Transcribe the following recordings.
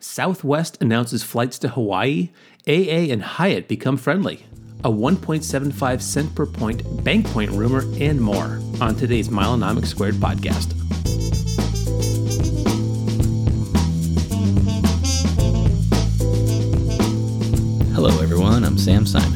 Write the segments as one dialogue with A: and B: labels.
A: Southwest announces flights to Hawaii. AA and Hyatt become friendly. A 1.75 cent per point bank point rumor, and more on today's Milenomics Squared podcast.
B: Hello everyone, I'm Sam Simon.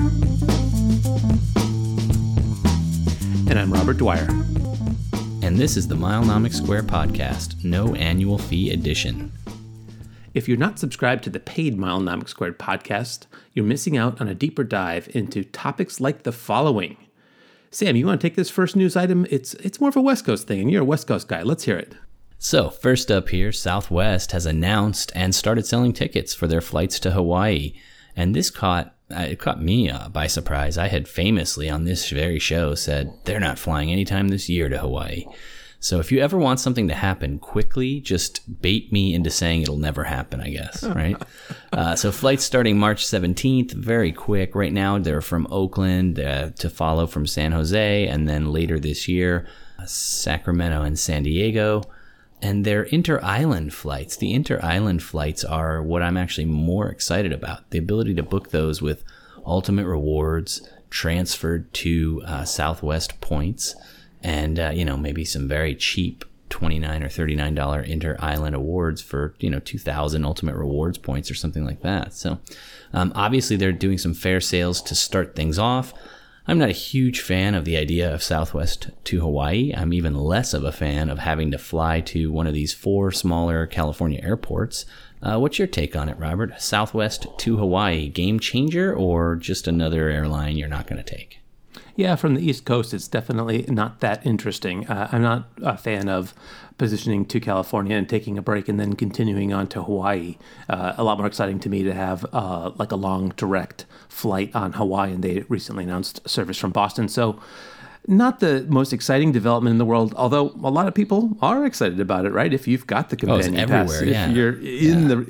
A: And I'm Robert Dwyer.
B: And this is the Milenomics Squared podcast, no annual fee edition.
A: If you're not subscribed to the paid Milenomics Squared podcast, you're missing out on a deeper dive into topics like the following. Sam, you want to take this first news item? It's more of a West Coast thing, and you're a West Coast guy. Let's hear it.
B: So, first up here, Southwest has announced and started selling tickets for their flights to Hawaii. And this caught me by surprise. I had famously on this very show said they're not flying anytime this year to Hawaii. So if you ever want something to happen quickly, just bait me into saying it'll never happen, I guess, right? So flights starting March 17th, very quick. Right now, they're from Oakland to follow from San Jose, and then later this year, Sacramento and San Diego. And they're inter-island flights. The inter-island flights are what I'm actually more excited about. The ability to book those with ultimate rewards transferred to Southwest points, and maybe some very cheap $29 or $39 inter-island awards for 2,000 ultimate rewards points or something like that. So obviously they're doing some fair sales to start things off. I'm not a huge fan of the idea of Southwest to Hawaii. I'm even less of a fan of having to fly to one of these 4 smaller California airports. What's your take on it, Robert? Southwest to Hawaii, game changer or just another airline you're not going to take?
A: Yeah, from the East Coast, it's definitely not that interesting. I'm not a fan of positioning to California and taking a break and then continuing on to Hawaii. A lot more exciting to me to have like a long direct flight on Hawaii, and they recently announced service from Boston. So not the most exciting development in the world, although a lot of people are excited about it, right? If you've got the companion pass, if you're in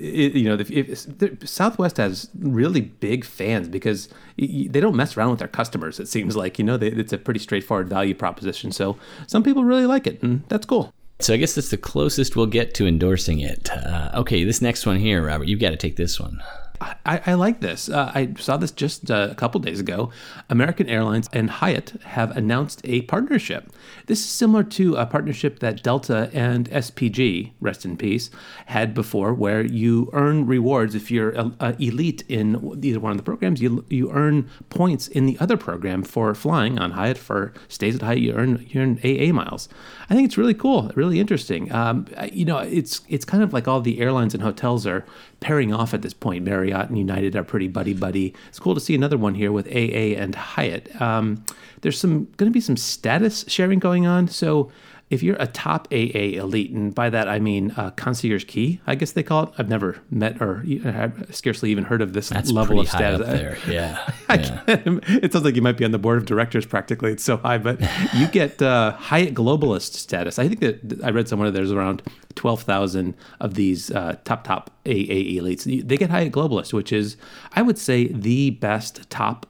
A: if Southwest has really big fans because they don't mess around with their customers. It seems like it's a pretty straightforward value proposition. So some people really like it, and that's cool.
B: So I guess that's the closest we'll get to endorsing it. Okay, this next one here, Robert, you've got to take this one.
A: I like this. I saw this just a couple days ago. American Airlines and Hyatt have announced a partnership. This is similar to a partnership that Delta and SPG, rest in peace, had before, where you earn rewards if you're elite in either one of the programs. You earn points in the other program for flying on Hyatt. For stays at Hyatt, you earn AA miles. I think it's really cool, really interesting. It's kind of like all the airlines and hotels are pairing off at this point. Marriott and United are pretty buddy-buddy. It's cool to see another one here with AA and Hyatt. There's going to be some status sharing going on. So if you're a top AA elite, and by that I mean concierge key, I guess they call it. I've never met or I've scarcely even heard of this level of status.
B: That's pretty high up there, yeah.
A: It sounds like you might be on the board of directors practically. It's so high, but you get Hyatt Globalist status. I think that I read somewhere there's around 12,000 of these top AA elites. They get Hyatt Globalist, which is, I would say, the best top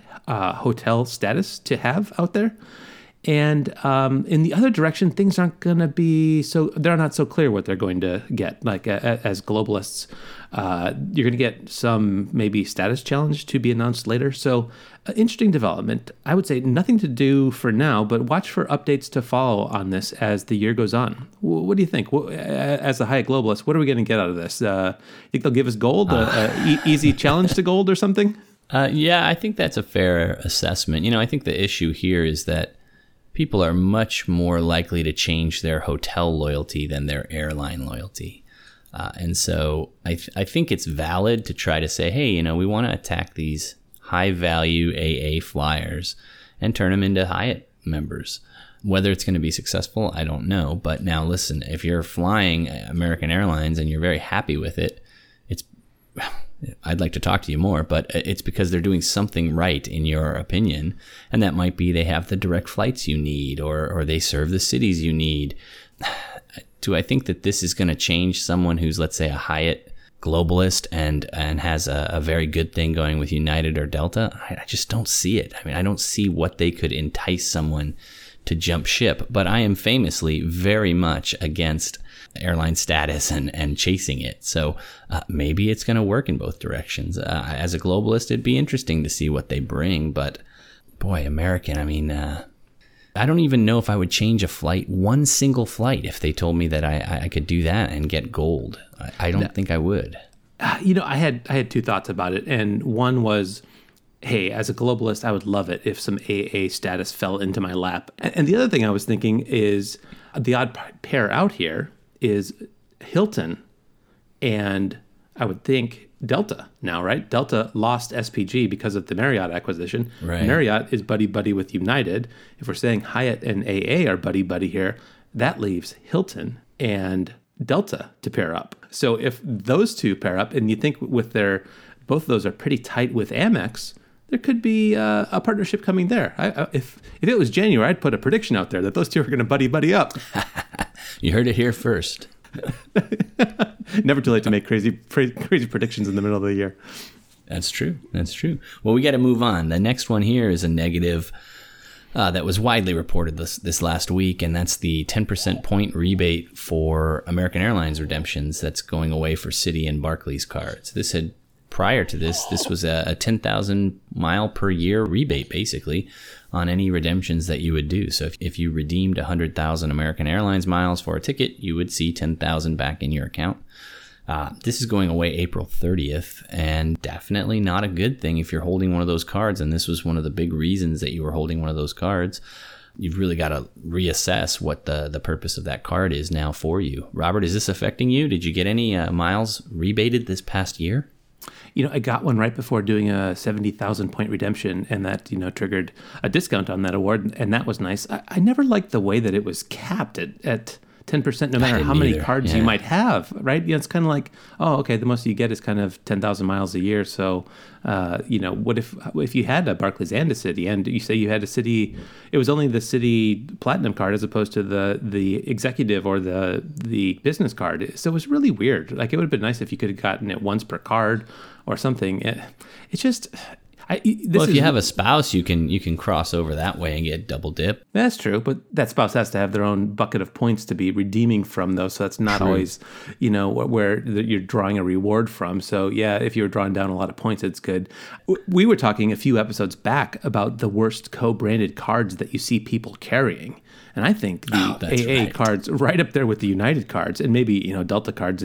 A: hotel status to have out there. And in the other direction, things aren't going to be they're not so clear what they're going to get. Like as globalists, you're going to get some maybe status challenge to be announced later. So interesting development. I would say nothing to do for now, but watch for updates to follow on this as the year goes on. What do you think? As a Hyatt Globalist, what are we going to get out of this? Think they'll give us gold, easy challenge to gold or something?
B: Yeah, I think that's a fair assessment. I think the issue here is that people are much more likely to change their hotel loyalty than their airline loyalty. And so I think it's valid to try to say, hey, we want to attack these high-value AA flyers and turn them into Hyatt members. Whether it's going to be successful, I don't know. But now listen, if you're flying American Airlines and you're very happy with it, I'd like to talk to you more, but it's because they're doing something right in your opinion. And that might be they have the direct flights you need, or they serve the cities you need. Do I think that this is going to change someone who's, let's say, a Hyatt globalist and has a very good thing going with United or Delta? I just don't see it. I mean, I don't see what they could entice someone to jump ship, but I am famously very much against airline status and chasing it. So maybe it's going to work in both directions. As a globalist, it'd be interesting to see what they bring, but boy, American, I mean, I don't even know if I would change a flight, one single flight, if they told me that I could do that and get gold. I don't think I would.
A: I had two thoughts about it, and one was, hey, as a globalist, I would love it if some AA status fell into my lap. And the other thing I was thinking is the odd pair out here is Hilton and I would think Delta now, right? Delta lost SPG because of the Marriott acquisition.
B: Right.
A: Marriott is buddy-buddy with United. If we're saying Hyatt and AA are buddy-buddy here, that leaves Hilton and Delta to pair up. So if those two pair up, and you think with both of those are pretty tight with Amex, there could be a partnership coming there. If it was January, I'd put a prediction out there that those two are going to buddy up.
B: You heard it here first.
A: Never too late to make crazy predictions in the middle of the year.
B: That's true. Well, we got to move on. The next one here is a negative that was widely reported this last week, and that's the 10% point rebate for American Airlines redemptions that's going away for Citi and Barclays cards. Prior to this was a 10,000 mile per year rebate, basically, on any redemptions that you would do. So if you redeemed 100,000 American Airlines miles for a ticket, you would see 10,000 back in your account. This is going away April 30th, and definitely not a good thing if you're holding one of those cards. And this was one of the big reasons that you were holding one of those cards. You've really got to reassess what the purpose of that card is now for you. Robert, is this affecting you? Did you get any miles rebated this past year?
A: I got one right before doing a 70,000 point redemption, and that, triggered a discount on that award, and that was nice. I never liked the way that it was capped at 10%, no matter how many cards you might have, right? It's kind of like, oh, okay, the most you get is kind of 10,000 miles a year. So, what if you had a Barclays and a Citi, and you say you had a Citi, it was only the Citi Platinum card as opposed to the executive or the business card. So it was really weird. Like, it would have been nice if you could have gotten it once per card or something. It's just...
B: if you have a spouse, you can cross over that way and get double dip.
A: That's true, but that spouse has to have their own bucket of points to be redeeming from, though. So that's not always, where you're drawing a reward from. So yeah, if you're drawing down a lot of points, it's good. We were talking a few episodes back about the worst co-branded cards that you see people carrying. And I think the AA cards right up there with the United cards, and maybe Delta cards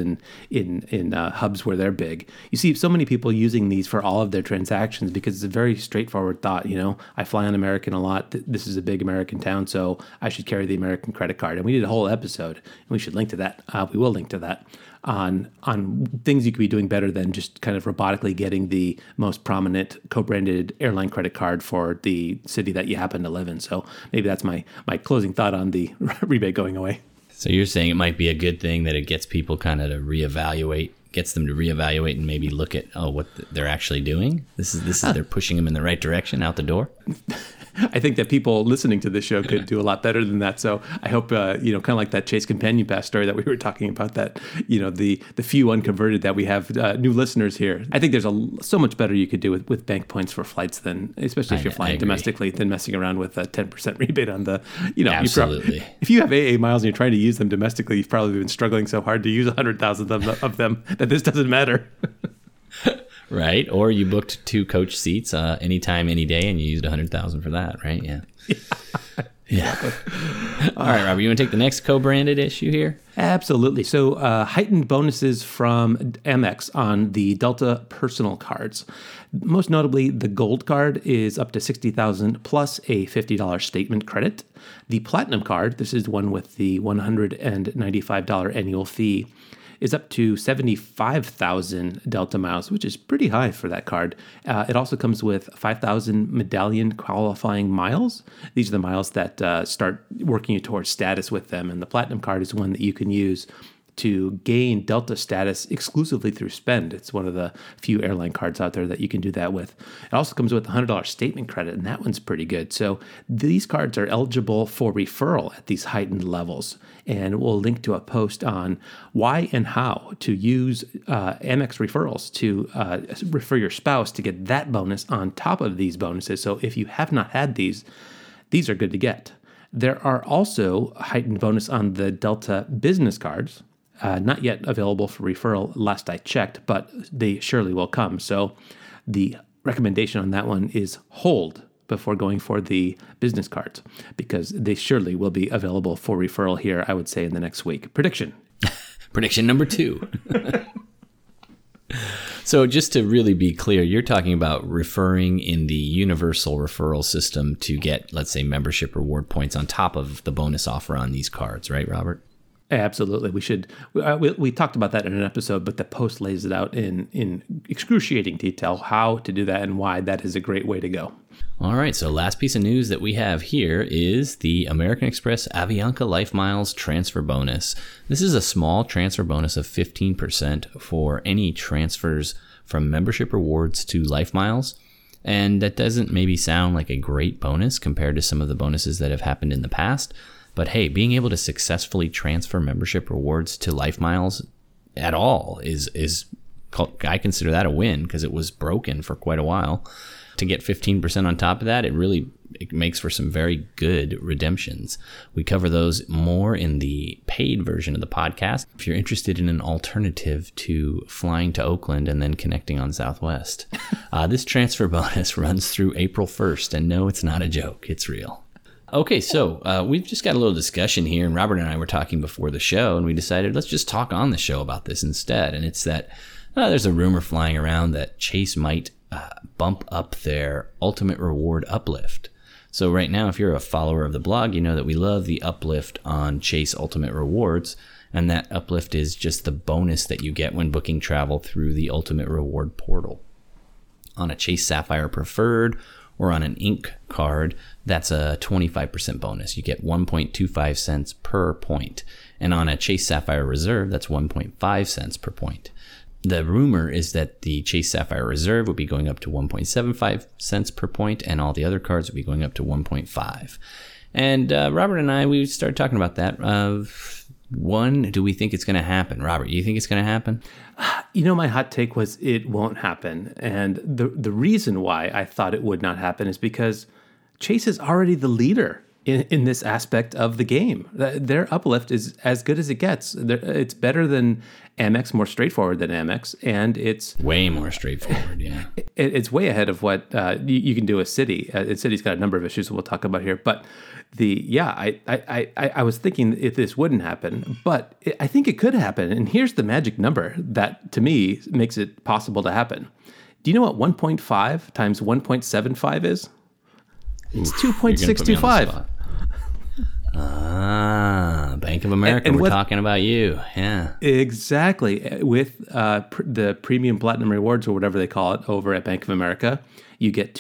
A: in hubs where they're big. You see so many people using these for all of their transactions because it's a very straightforward thought. I fly on American a lot. This is a big American town, so I should carry the American credit card. And we did a whole episode, and we should link to that. We will link to that on things you could be doing better than just kind of robotically getting the most prominent co-branded airline credit card for the city that you happen to live in. So maybe that's my closing thought on the rebate going away.
B: So you're saying it might be a good thing that it gets people kind of to reevaluate, gets them to reevaluate and maybe look at what they're actually doing. This is they're pushing them in the right direction out the door.
A: I think that people listening to this show could do a lot better than that. So I hope, kind of like that Chase Companion Pass story that we were talking about, that, the few unconverted that we have new listeners here. I think there's so much better you could do with bank points for flights than, especially if you're flying domestically, than messing around with a 10% rebate on the,
B: Absolutely.
A: If you have AA miles and you're trying to use them domestically, you've probably been struggling so hard to use 100,000 of them that this doesn't matter.
B: Right, or you booked 2 coach seats anytime, any day, and you used 100,000 for that, right? Yeah. All right, Robert, you want to take the next co-branded issue here?
A: Absolutely. So heightened bonuses from Amex on the Delta personal cards. Most notably, the Gold card is up to $60,000 plus a $50 statement credit. The Platinum card, this is one with the $195 annual fee, is up to 75,000 Delta miles, which is pretty high for that card. It also comes with 5,000 medallion qualifying miles. These are the miles that start working you towards status with them, and the Platinum card is one that you can use to gain Delta status exclusively through spend. It's one of the few airline cards out there that you can do that with. It also comes with a $100 statement credit, and that one's pretty good. So these cards are eligible for referral at these heightened levels. And we'll link to a post on why and how to use Amex referrals to refer your spouse to get that bonus on top of these bonuses. So if you have not had these are good to get. There are also heightened bonus on the Delta business cards. Not yet available for referral last I checked, but they surely will come. So the recommendation on that one is hold before going for the business cards, because they surely will be available for referral here, I would say, in the next week. Prediction.
B: Prediction number 2. So just to really be clear, you're talking about referring in the universal referral system to get, let's say, membership reward points on top of the bonus offer on these cards, right, Robert?
A: Absolutely. We should. We talked about that in an episode, but the post lays it out in excruciating detail how to do that and why that is a great way to go.
B: All right. So last piece of news that we have here is the American Express Avianca Life Miles transfer bonus. This is a small transfer bonus of 15% for any transfers from membership rewards to Life Miles. And that doesn't maybe sound like a great bonus compared to some of the bonuses that have happened in the past. But hey, being able to successfully transfer membership rewards to Life Miles at all is I consider that a win, because it was broken for quite a while. To get 15% on top of that, it makes for some very good redemptions. We cover those more in the paid version of the podcast if you're interested in an alternative to flying to Oakland and then connecting on Southwest. This transfer bonus runs through April 1st, and no, it's not a joke. It's real. Okay, so we've just got a little discussion here, and Robert and I were talking before the show, and we decided let's just talk on the show about this instead. And it's that there's a rumor flying around that Chase might bump up their ultimate reward uplift. So right now, if you're a follower of the blog, you know that we love the uplift on Chase Ultimate Rewards, and that uplift is just the bonus that you get when booking travel through the Ultimate Reward portal. On a Chase Sapphire Preferred or on an Ink card, that's a 25% bonus. You get 1.25 cents per point. And on a Chase Sapphire Reserve, that's 1.5 cents per point. The rumor is that the Chase Sapphire Reserve would be going up to 1.75 cents per point, and all the other cards would be going up to 1.5. And Robert and I, we started talking about that. One, do we think it's going to happen? Robert, you think it's going to happen?
A: You know, my hot take was it won't happen. And the reason why I thought it would not happen is because Chase is already the leader in this aspect of the game. Their uplift is as good as it gets. It's better than Amex, more straightforward than Amex, and it's
B: way more straightforward. Yeah,
A: it's way ahead of what you can do with Citi. Citi's got a number of issues that we'll talk about here, but I was thinking if this wouldn't happen, but I think it could happen. And here's the magic number that to me makes it possible to happen. Do you know what 1.5 times 1.75 is? It's 2.625.
B: Bank of America, and we're talking about you. Yeah.
A: Exactly. With the premium platinum rewards, or whatever they call it, over at Bank of America, you get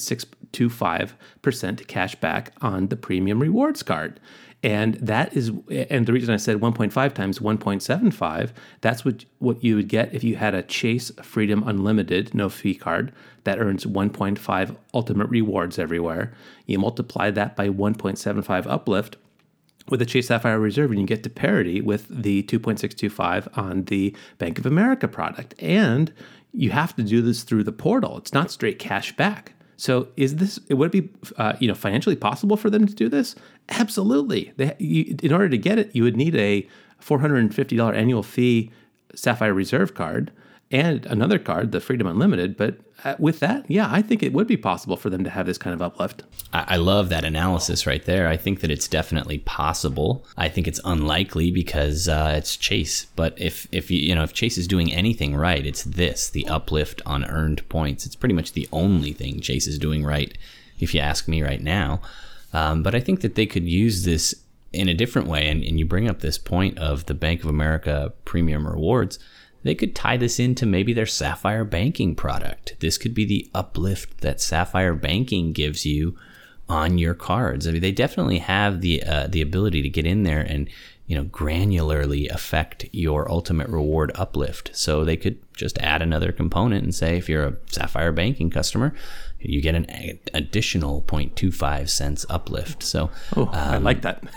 A: 2.625% cash back on the premium rewards card. And the reason I said 1.5 times 1.75, that's what you would get if you had a Chase Freedom Unlimited no fee card that earns 1.5 ultimate rewards everywhere. You multiply that by 1.75 uplift with a Chase Sapphire Reserve, and you get to parity with the 2.625 on the Bank of America product. And you have to do this through the portal. It's not straight cash back. So would it be financially possible for them to do this? Absolutely. In order to get it, you would need a $450 annual fee Sapphire Reserve card and another card, the Freedom Unlimited. But with that, yeah, I think it would be possible for them to have this kind of uplift.
B: I love that analysis right there. I think that it's definitely possible. I think it's unlikely because it's Chase. But if Chase is doing anything right, it's the uplift on earned points. It's pretty much the only thing Chase is doing right, if you ask me right now. But I think that they could use this in a different way. And you bring up this point of the Bank of America Premium Rewards. They could tie this into maybe their Sapphire Banking product. This could be the uplift that Sapphire Banking gives you on your cards. I mean, they definitely have the ability to get in there and granularly affect your ultimate reward uplift. So they could just add another component and say, if you're a Sapphire Banking customer, you get an additional 0.25 cents uplift. So
A: I like that.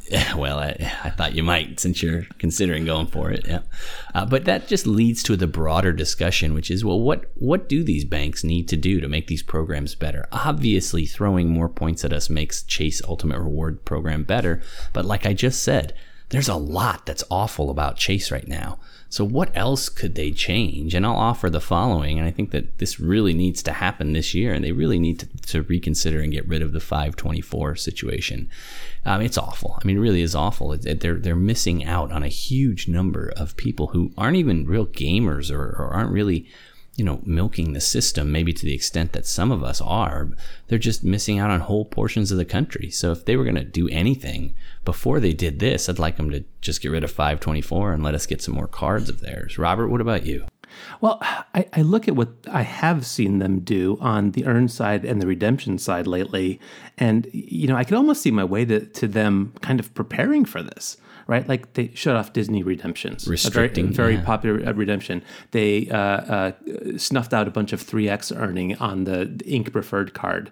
B: Yeah, well, I thought you might, since you're considering going for it. Yeah, but that just leads to the broader discussion, which is, well, what do these banks need to do to make these programs better? Obviously, throwing more points at us makes Chase Ultimate Reward program better, but like I just said, there's a lot that's awful about Chase right now. So what else could they change? And I'll offer the following, and I think that this really needs to happen this year, and they really need to reconsider and get rid of the 524 situation. It's awful. I mean, it really is awful. They're missing out on a huge number of people who aren't even real gamers or aren't really, milking the system, maybe to the extent that some of us are. They're just missing out on whole portions of the country. So if they were going to do anything before they did this, I'd like them to just get rid of 524 and let us get some more cards of theirs. Robert, what about you?
A: Well, I look at what I have seen them do on the earn side and the redemption side lately, and I could almost see my way to them kind of preparing for this. Right, like they shut off Disney redemptions,
B: restricting,
A: a very popular redemption. They snuffed out a bunch of 3x earning on the Ink Preferred card.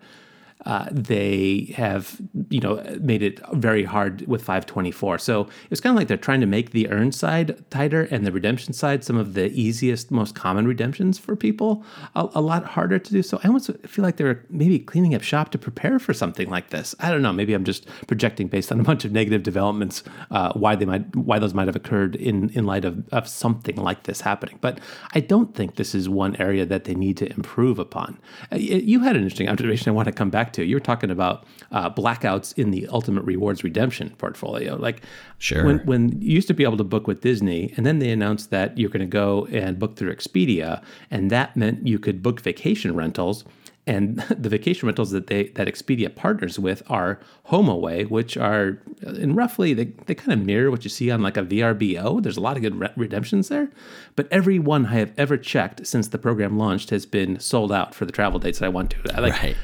A: They have, made it very hard with 524. So it's kind of like they're trying to make the earn side tighter and the redemption side some of the easiest, most common redemptions for people a lot harder to do. So I almost feel like they're maybe cleaning up shop to prepare for something like this. I don't know. Maybe I'm just projecting based on a bunch of negative developments why those might have occurred in light of something like this happening. But I don't think this is one area that they need to improve upon. You had an interesting observation I want to come back to. You were talking about blackouts in the Ultimate Rewards redemption portfolio. Like,
B: sure.
A: When you used to be able to book with Disney, and then they announced that you're going to go and book through Expedia, and that meant you could book vacation rentals. And the vacation rentals that Expedia partners with are HomeAway, which are in roughly, they kind of mirror what you see on like a VRBO. There's a lot of good redemptions there. But every one I have ever checked since the program launched has been sold out for the travel dates that I want to.
B: Right.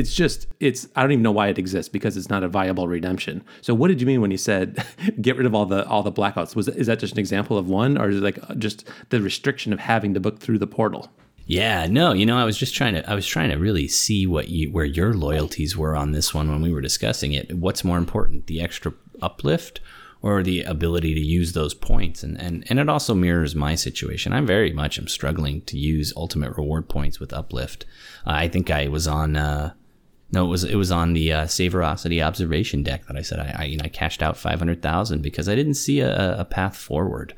A: I don't even know why it exists, because it's not a viable redemption. So what did you mean when you said get rid of all the blackouts? Is that just an example of one, or is it like just the restriction of having to book through the portal?
B: Yeah, no, I was trying to really see where your loyalties were on this one when we were discussing it. What's more important, the extra uplift or the ability to use those points? And it also mirrors my situation. I very much am struggling to use Ultimate Reward points with uplift. I think I was on it was on the Savorosity observation deck that I said I cashed out 500,000 because I didn't see a path forward.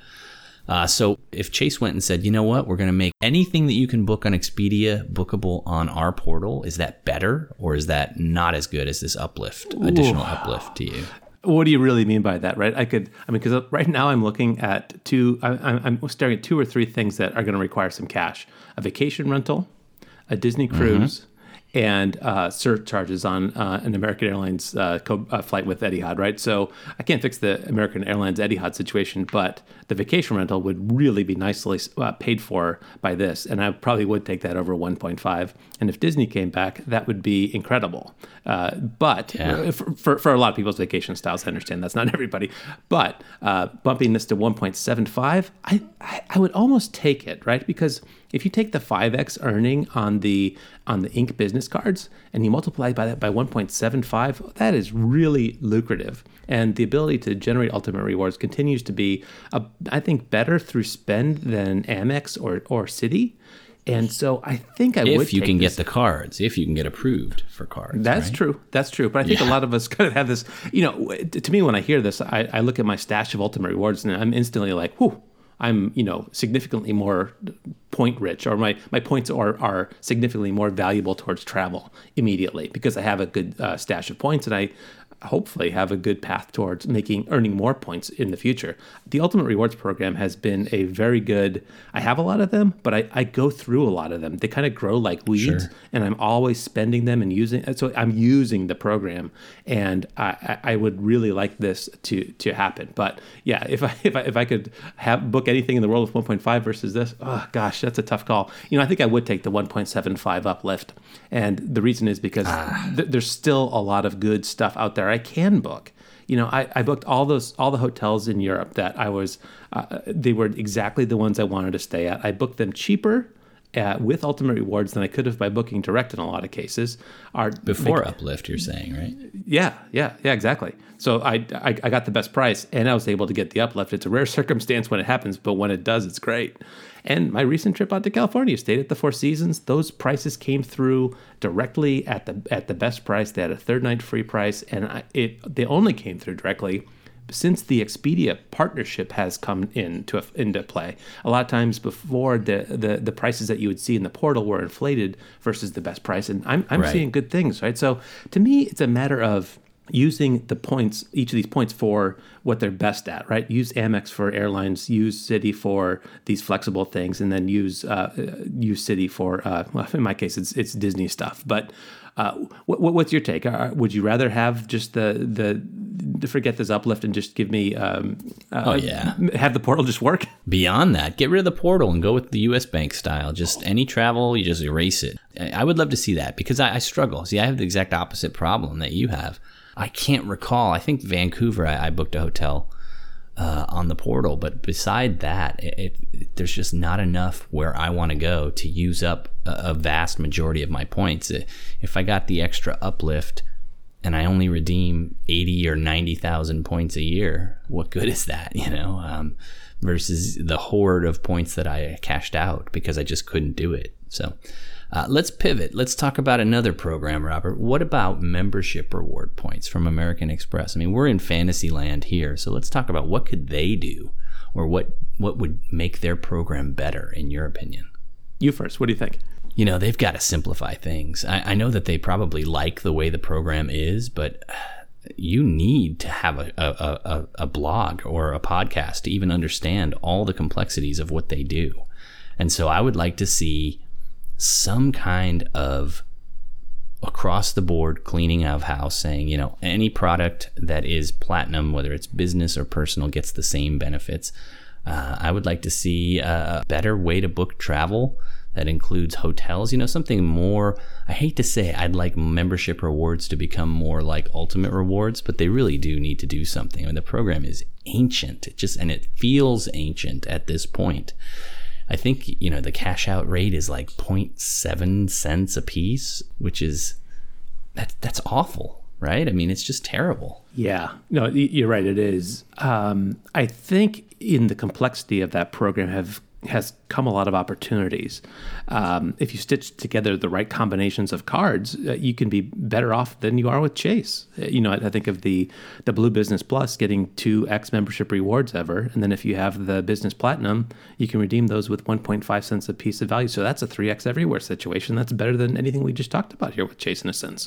B: So if Chase went and said, you know what, we're going to make anything that you can book on Expedia bookable on our portal, is that better, or is that not as good as this additional uplift to you?
A: What do you really mean by that, right? Because right now I'm looking at I'm staring at 2 or 3 things that are going to require some cash: a vacation rental, a Disney cruise, and surcharges on an American Airlines flight with Etihad, right? So I can't fix the American Airlines Etihad situation, but the vacation rental would really be nicely paid for by this, and I probably would take that over 1.5. And if Disney came back, that would be incredible. But for a lot of people's vacation styles, I understand that's not everybody. But bumping this to 1.75, I would almost take it, right? Because if you take the 5x earning on the Ink business cards and you multiply by that by 1.75, that is really lucrative. And the ability to generate Ultimate Rewards continues to be, I think, better through spend than Amex or Citi. And so I think I would take
B: if you can get the cards, if you can get approved for cards.
A: That's
B: right?
A: true. That's true. But I think a lot of us kind of have this, to me, when I hear this, I look at my stash of Ultimate Rewards and I'm instantly like, whew, I'm, significantly more point rich, or my points are significantly more valuable towards travel immediately because I have a good stash of points, and I hopefully have a good path towards earning more points in the future. The Ultimate Rewards program has been a very good, I have a lot of them, but I go through a lot of them. They kind of grow like weeds, and I'm always spending them and so I'm using the program, and I would really like this to happen. But yeah, if I could book anything in the world with 1.5 versus this, oh gosh, that's a tough call. I think I would take the 1.75 uplift, and the reason is because there's still a lot of good stuff out there I can book. I booked all the hotels in Europe that I was, they were exactly the ones I wanted to stay at. I booked them cheaper with Ultimate Rewards than I could have by booking direct in a lot of cases.
B: Before Uplift, you're saying, right?
A: Yeah, exactly. So I got the best price, and I was able to get the Uplift. It's a rare circumstance when it happens, but when it does, it's great. And my recent trip out to California, stayed at the Four Seasons. Those prices came through directly at the best price. They had a third night free price, and they only came through directly since the Expedia partnership has come into play. A lot of times before, the prices that you would see in the portal were inflated versus the best price, and I'm
B: right.
A: seeing good things, right? So to me, it's a matter of using the points, each of these points, for what they're best at, right? Use Amex for airlines, use Citi for these flexible things, and then use Citi for, well, in my case, it's Disney stuff. But what's your take? Would you rather have just the forget this Uplift and just give me have the portal just work?
B: Beyond that, get rid of the portal and go with the US Bank style. Just any travel, you just erase it. I would love to see that, because I struggle. See, I have the exact opposite problem that you have. I can't recall. I think Vancouver, I booked a hotel on the portal, but beside that, there's just not enough where I want to go to use up a vast majority of my points. If I got the extra Uplift and I only redeem 80 or 90,000 points a year, what good is that, versus the horde of points that I cashed out because I just couldn't do it. So let's pivot. Let's talk about another program, Robert. What about membership reward points from American Express? I mean, we're in fantasy land here, so let's talk about what could they do, or what would make their program better, in your opinion?
A: You first. What do you think?
B: They've got to simplify things. I know that they probably like the way the program is, but you need to have a blog or a podcast to even understand all the complexities of what they do. And so I would like to see some kind of across the board cleaning of house, saying, any product that is platinum, whether it's business or personal, gets the same benefits. I would like to see a better way to book travel that includes hotels, something more. I hate to say I'd like membership rewards to become more like Ultimate Rewards, but they really do need to do something. I mean, the program is ancient. And it feels ancient at this point. I think, the cash out rate is like 0.7 cents a piece, which is, that's awful, right? I mean, it's just terrible.
A: Yeah, no, you're right. It is. I think in the complexity of that program has come a lot of opportunities. If you stitch together the right combinations of cards, you can be better off than you are with Chase. I think of the Blue Business Plus getting 2x membership rewards ever, and then if you have the Business Platinum, you can redeem those with 1.5 cents a piece of value. So that's a 3x everywhere situation. That's better than anything we just talked about here with Chase, in a sense.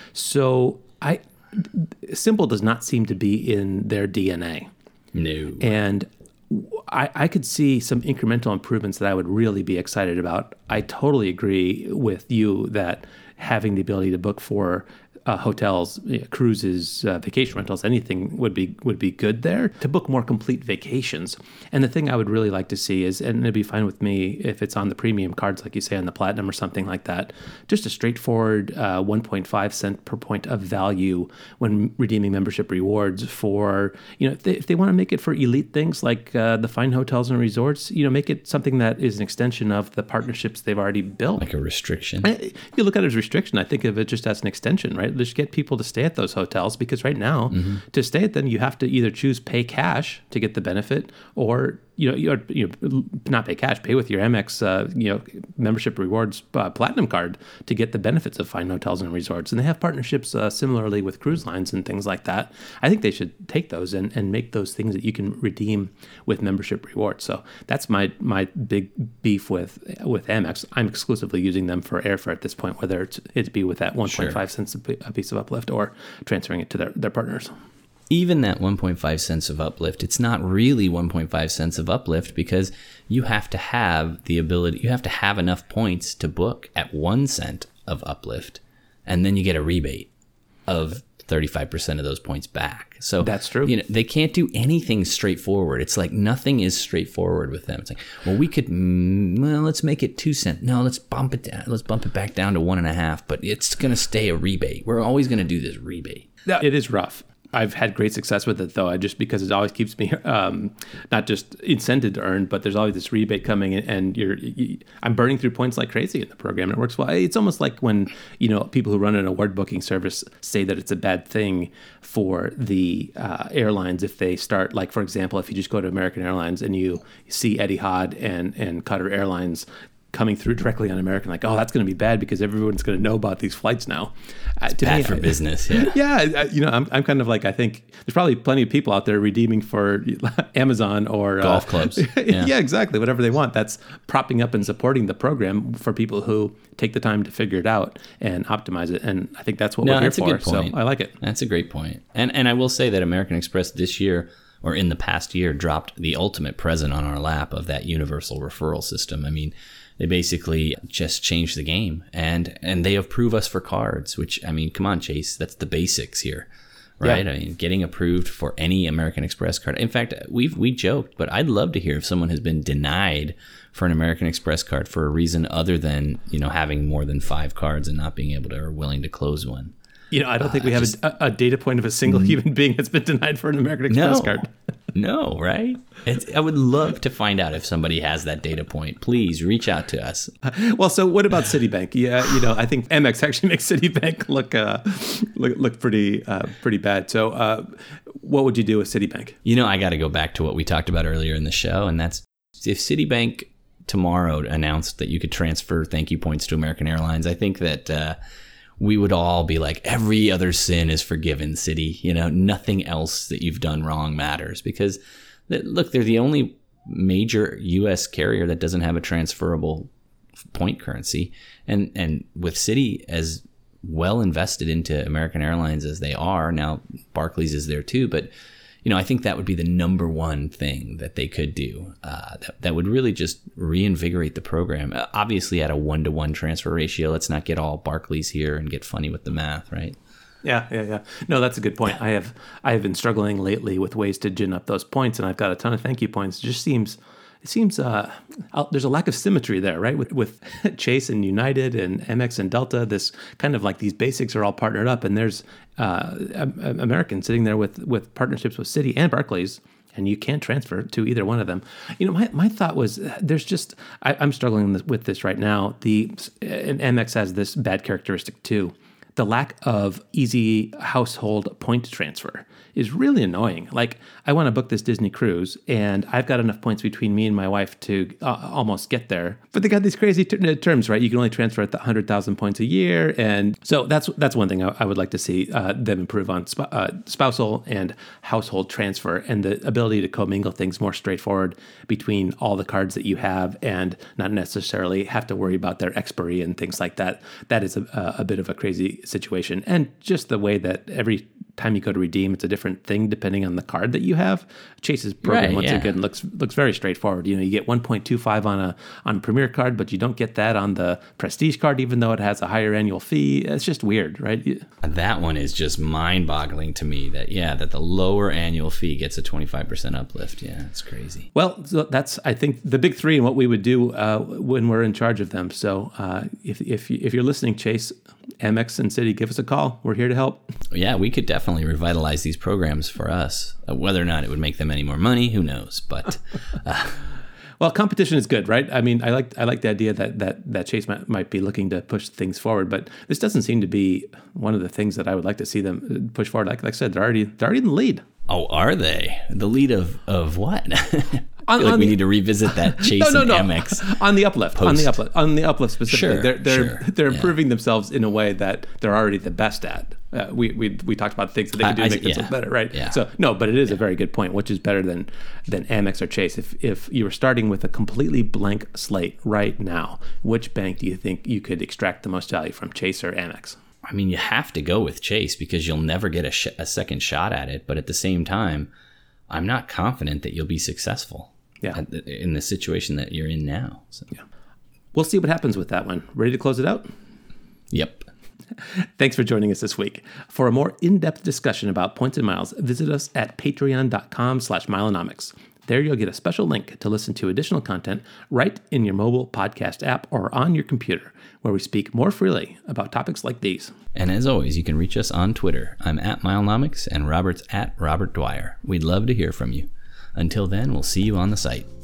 A: So simple does not seem to be in their DNA.
B: No.
A: And I could see some incremental improvements that I would really be excited about. I totally agree with you that having the ability to book for hotels, cruises, vacation rentals, anything would be good there, to book more complete vacations. And the thing I would really like to see is, and it'd be fine with me if it's on the premium cards, like you say, on the Platinum or something like that, just a straightforward 1.5 cent per point of value when redeeming membership rewards for, if they want to make it for elite things like the fine hotels and resorts, make it something that is an extension of the partnerships they've already built.
B: Like a restriction.
A: If you look at it as restriction, I think of it just as an extension, right? Just get people to stay at those hotels, because right now, to stay at them, you have to either choose pay cash to get the benefit, or not pay cash, pay with your Amex membership rewards platinum card to get the benefits of fine hotels and resorts. And they have partnerships similarly with cruise lines and things like that. I think they should take those and make those things that you can redeem with membership rewards. So that's my big beef with Amex. I'm exclusively using them for airfare at this point, whether it be with that 1.5 cents a piece of uplift or transferring it to their partners.
B: Even that 1.5 cents of uplift, it's not really 1.5 cents of uplift, because you have to have the ability, you have to have enough points to book at 1 cent of uplift, and then you get a rebate of 35% of those points back. So
A: that's true.
B: They can't do anything straightforward. It's like nothing is straightforward with them. It's like, well, we could, let's make it 2 cents. No, let's bump it down. Let's bump it back down to 1.5, but it's going to stay a rebate. We're always going to do this rebate.
A: It is rough. I've had great success with it, though, just because it always keeps me not just incented to earn, but there's always this rebate coming in, and I'm burning through points like crazy in the program. And it works well. It's almost like when, people who run an award booking service say that it's a bad thing for the airlines if they start, like, for example, if you just go to American Airlines and you see Etihad and Qatar Airlines coming through directly on American, like, oh, that's going to be bad because everyone's going to know about these flights now.
B: It's bad for business. Yeah.
A: Yeah. I'm kind of like, I think there's probably plenty of people out there redeeming for Amazon or
B: golf clubs.
A: Yeah, exactly. Whatever they want. That's propping up and supporting the program for people who take the time to figure it out and optimize it. And I think that's what we're here for.
B: Good point.
A: So I like it.
B: That's a great point. And I will say that American Express this year, or in the past year, dropped the ultimate present on our lap of that universal referral system. I mean, they basically just changed the game, and they approve us for cards, which, I mean, come on, Chase, that's the basics here, right? Yeah. I mean, getting approved for any American Express card. In fact, we joked, but I'd love to hear if someone has been denied for an American Express card for a reason other than, having more than 5 cards and not being able to or willing to close one.
A: I don't think we have a data point of a single human being that's been denied for an American Express card.
B: No, right? I would love to find out if somebody has that data point. Please reach out to us.
A: Well, so what about Citibank? Yeah, I think Amex actually makes Citibank look pretty bad. So what would you do with Citibank?
B: I got to go back to what we talked about earlier in the show, and that's if Citibank tomorrow announced that you could transfer thank you points to American Airlines, I think that we would all be like, every other sin is forgiven, Citi. Nothing else that you've done wrong matters, because look, they're the only major U.S. carrier that doesn't have a transferable point currency. And with Citi as well invested into American Airlines as they are, now Barclays is there too, but I think that would be the number one thing that they could do that would really just reinvigorate the program. Obviously, at a 1-to-1 transfer ratio. Let's not get all Barclays here and get funny with the math, right?
A: Yeah. No, that's a good point. I have been struggling lately with ways to gin up those points, and I've got a ton of thank you points. It seems there's a lack of symmetry there, right? With Chase and United and Amex and Delta, this kind of like these basics are all partnered up, and there's American sitting there with partnerships with Citi and Barclays, and you can't transfer to either one of them. My thought was there's just I'm struggling with this right now. And Amex has this bad characteristic too. The lack of easy household point transfer is really annoying. Like, I want to book this Disney cruise, and I've got enough points between me and my wife to almost get there. But they got these crazy terms, right? You can only transfer at 100,000 points a year. And so that's one thing I would like to see them improve on, spousal and household transfer, and the ability to commingle things more straightforward between all the cards that you have and not necessarily have to worry about their expiry and things like that. That is a bit of a crazy situation. And just the way that every time you go to redeem, it's a different thing depending on the card that you have. Chase's program again looks very straightforward. You get 1.25 on a Premier card, but you don't get that on the Prestige card, even though it has a higher annual fee. It's just weird, right?
B: That one is just mind-boggling to me. That the lower annual fee gets a 25% uplift. Yeah, it's crazy.
A: Well, so that's, I think, the big three and what we would do when we're in charge of them. So if you're listening, Chase, Amex and Citi, give us a call. We're here to help.
B: Yeah, we could definitely revitalize these programs for us. Whether or not it would make them any more money, who knows? But
A: well, competition is good, right? I mean, I like the idea that Chase might be looking to push things forward, but this doesn't seem to be one of the things that I would like to see them push forward. Like I said, they're already in the lead.
B: Oh, are they? The lead of what? I feel like we need to revisit that Chase and Amex
A: on the uplift. Post. On the uplift specifically, they're improving themselves in a way that they're already the best at. We talked about things that they can do to make this look better, right? Yeah. So no, but it is a very good point. Which is better than Amex or Chase? If you were starting with a completely blank slate right now, which bank do you think you could extract the most value from, Chase or Amex?
B: I mean, you have to go with Chase because you'll never get a second shot at it. But at the same time, I'm not confident that you'll be successful. Yeah. In the situation that you're in now. So.
A: Yeah. We'll see what happens with that one. Ready to close it out?
B: Yep.
A: Thanks for joining us this week. For a more in-depth discussion about points and miles, visit us at patreon.com/Milenomics. There you'll get a special link to listen to additional content right in your mobile podcast app or on your computer, where we speak more freely about topics like these.
B: And as always, you can reach us on Twitter. I'm at Milenomics and Robert's at Robert Dwyer. We'd love to hear from you. Until then, we'll see you on the site.